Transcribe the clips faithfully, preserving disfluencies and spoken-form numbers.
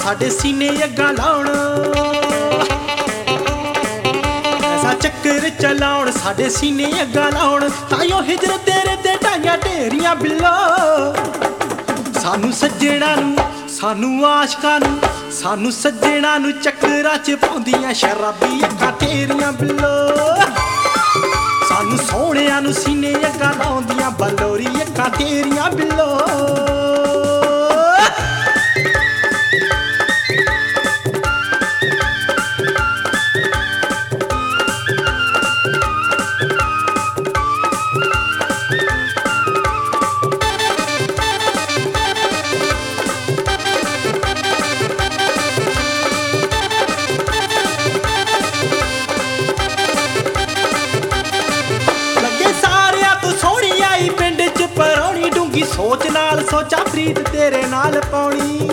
साडे सीने अग्गां लाउण, ऐसा चक्कर चलाउण साडे सीने अग्गां लाउण। ताइयों हिजर तेरे ते ढाइयां ढेरियां बिल्लो, सानू सज्जणा नू सानू आशकां नू सानू सज्जणा नू चक्करां च पाउंदियां शराबी अक्खां तेरियां बिल्लो। सानू सोहणियां नू सीने अग्गां लाउंदियां बलोरी अक्खां तेरियां बिल्लो। सोच नाल सोचा प्रीत तेरे नाल पाउणी,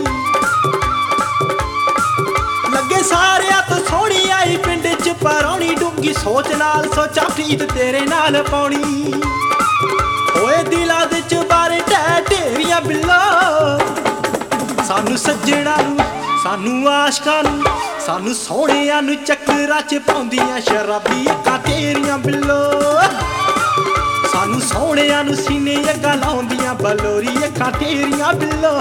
लगे सारिया तो सोहनी आई पिंड च परौणी। डूंगी सोच नाल सोचा प्रीत तेरे नाल पाउणी। होए दिलां दे चबारे ढै ढेरियां बिल्लो, सानू सज्जणा नू सानू आशकां नू सानू सोहणियां नू चक्करां च पाउंदियां शराबी अक्खां तेरियां बिल्लो। सानू सोहणियां नू सीने अग्गां लाउंदियां बलोरी अक्खां तेरियां बिल्लो।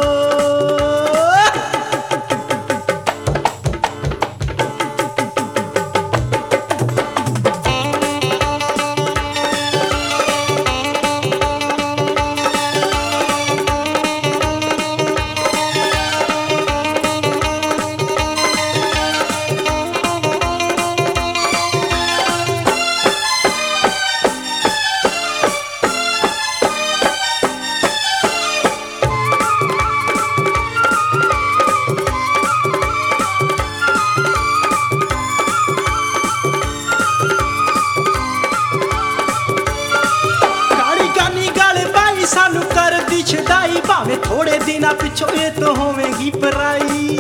सानू कर दी छदाई भावें थोड़े दिनां पिछों ये तो होवेगी पराई।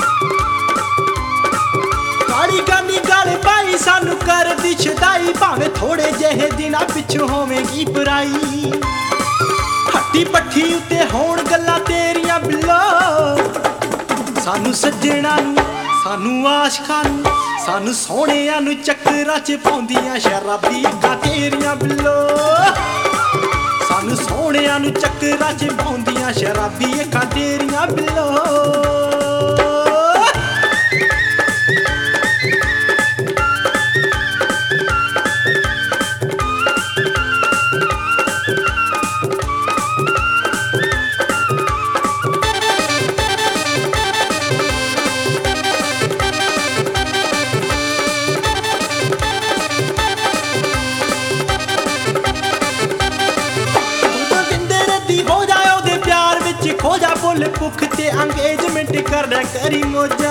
काली गानी गल पाई सानू कर दी छदाई भावें थोड़े जेहे दिनां पिछों होवेगी पराई। हट्टी पट्ठी उत्ते होण गल्लां तेरियां बिल्लो, सानू सज्जणा नू सानू आशकां नू सानू सोहणियां नू चक्करां च पाउंदियां शराबी अक्खां तेरियां बिल्लो। सानू सोहणियां नू चक्करां च पाउंदियां शराबी अक्खां तेरियां बिल्लो। खो जा बोल भुख ते अंगेजमेंट कर रहा करी मौजा।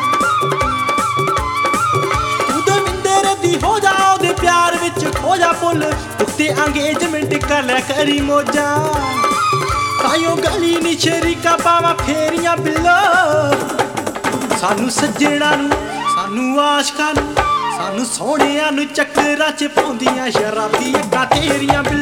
तू तो मिंदर दी हो जा ओदे प्यार विच खो जा बोल भुख ते अंगेजमेंट कर रहा करी मौजा। ताइयों गली नी शरीका पावा फेरियां बिल्लो, सानू सज्जणा नू सानू आशकां नू सानू सोहणियां नू चक्करां च पाउंदियां शराबी अक्खां तेरियां बिल्लो।